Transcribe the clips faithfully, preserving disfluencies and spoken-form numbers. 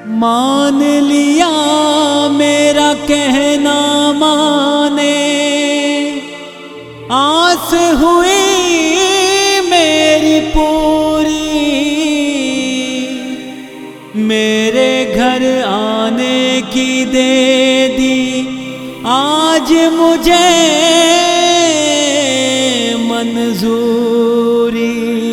मान लिया मेरा कहना माने, आस हुई मेरी पूरी, मेरे घर आने की दे दी आज मुझे मंजूरी।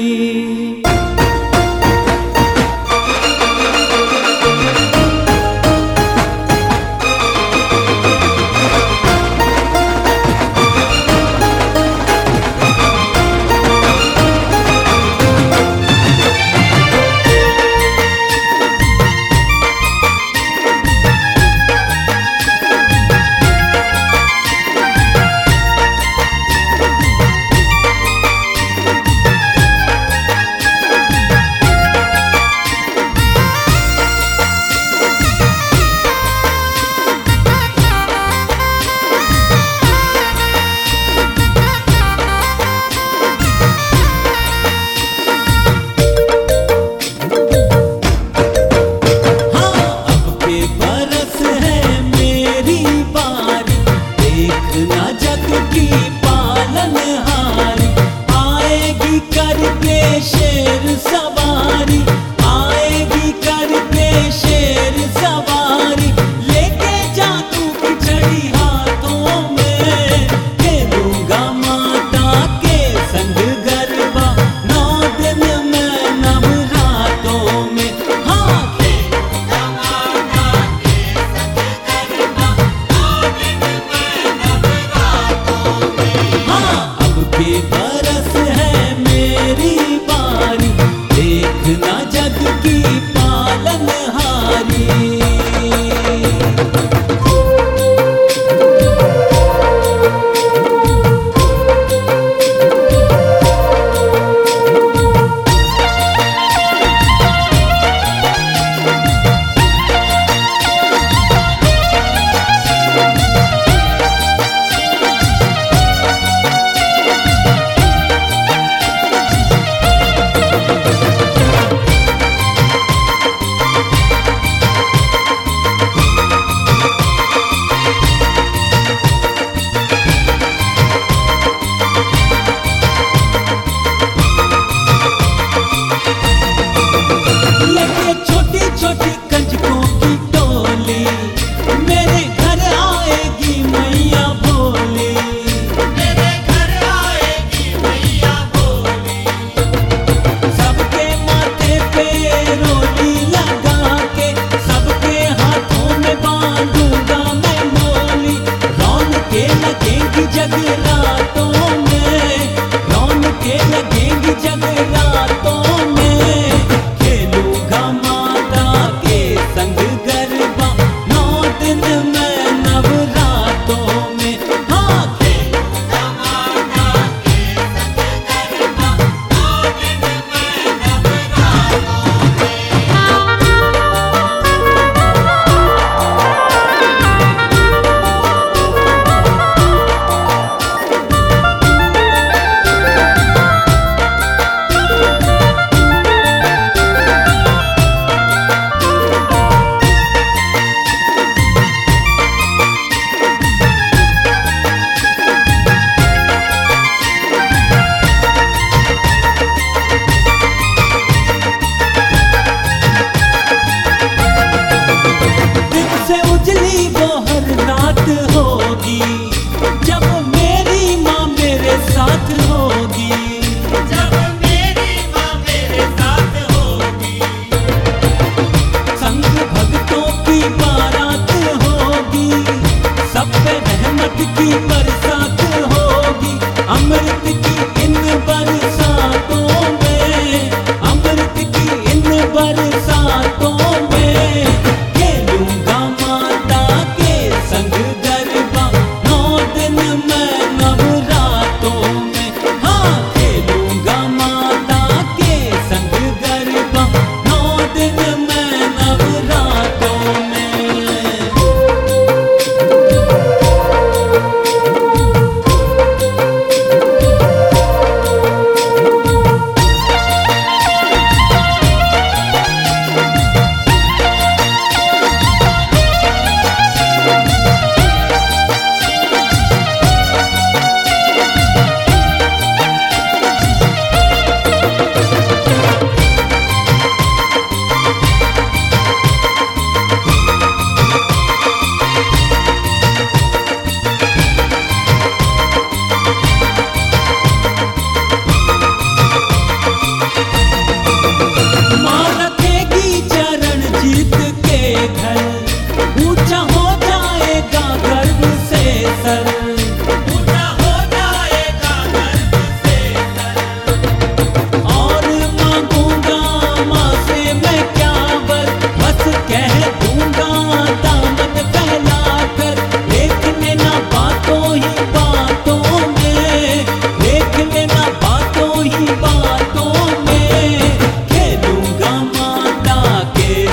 शेर सवारी आएगी करके शेर सवारी, लेके जादू की छड़ी हाथों में, खेलूंगा माता के संग गरबा नौ दिन में नवरातों में। हाँ खेलूंगा माता के संग गरबा नौ दिन में नवरातों में। हाँ अब के बरस है मेरी बारी, देखना जग की पालनहारी। जगरातों में रौनकें लगेंगी, जगरातों में खेलूंगा माता के संग गरबा नौ दिन में नवरातों में। हाँ खेलूंगा माता के संग गरबा नौ दिन में नवरातों में। होगी जब मेरी माँ मेरे साथ होगी, जब मेरी माँ मेरे साथ होगी, संग भक्तों की बारात होगी, सब पे रहमत की बरसात होगी, अमृत की इन बरसातों में, अमृत की इन बरसातों में खेलूंगा माता के संग गरबा नौ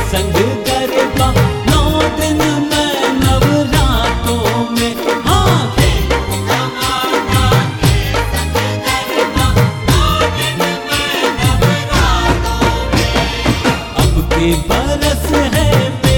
संग गरबा नौ दिन मैं नवरातों में। हाँ अब के बरस है